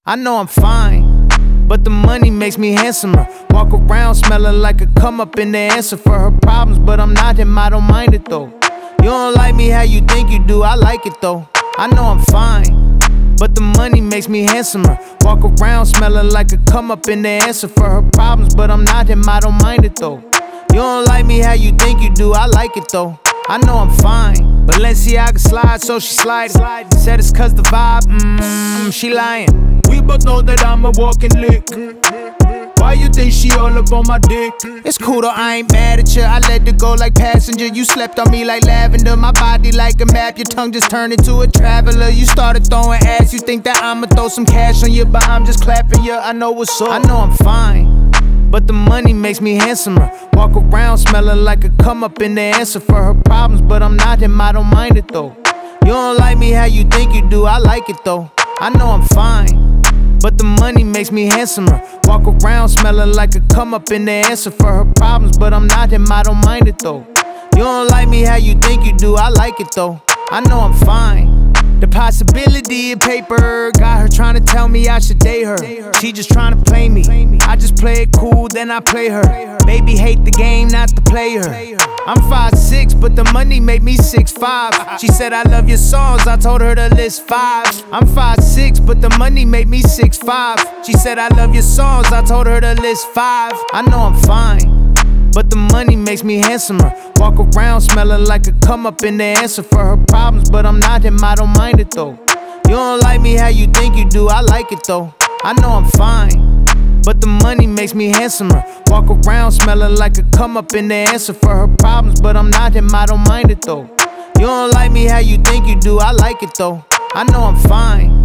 I know I'm fine, but the money makes me handsomer. Walk around smelling like a come up in the answer for her problems, but I'm not him, I don't mind it though. You don't like me how you think you do, I like it though. I know I'm fine, but the money makes me handsomer. Walk around smelling like a come up in the answer for her problems, but I'm not him, I don't mind it though. You don't like me how you think you do, I like it though. I know I'm fine, Balenciaga slide, so she sliding. Said it's cause the vibe, she lying. We both know that I'm a walking lick. Why you think she all up on my dick? It's cool though, I ain't mad at you. I let it go like passenger. You slept on me like lavender. My body like a map. Your tongue just turned into a traveler. You started throwing ass. You think that I'ma throw some cash on you, but I'm just clapping you. I know what's up. I know I'm fine, but the money makes me handsomer. Walk around smelling like a come up in the answer for her problems, but I'm not him, I don't mind it though. You don't like me how you think you do, I like it though. I know I'm fine, but the money makes me handsomer. Walk around smelling like a come up in the answer for her problems, but I'm not him, I don't mind it though. You don't like me how you think you do, I like it though. I know I'm fine. The possibility of paper got her trying to tell me I should date her. She just trying to play me. I just play it cool, then I play her. Baby hate the game, not the player. I'm 5'6", but the money made me 6'5". She said I love your songs, I told her to list 5. I'm 5'6", but the money made me 6'5". She said I love your songs, I told her to list 5. I know I'm fine, but the money makes me handsomer. Walk around smelling like a come up in the answer for her problems, but I'm not him, I don't mind it though. You don't like me how you think you do, I like it though. I know I'm fine, but the money makes me handsomer. Walk around smelling like a come up in the answer for her problems, but I'm not him, I don't mind it though. You don't like me how you think you do, I like it though. I know I'm fine.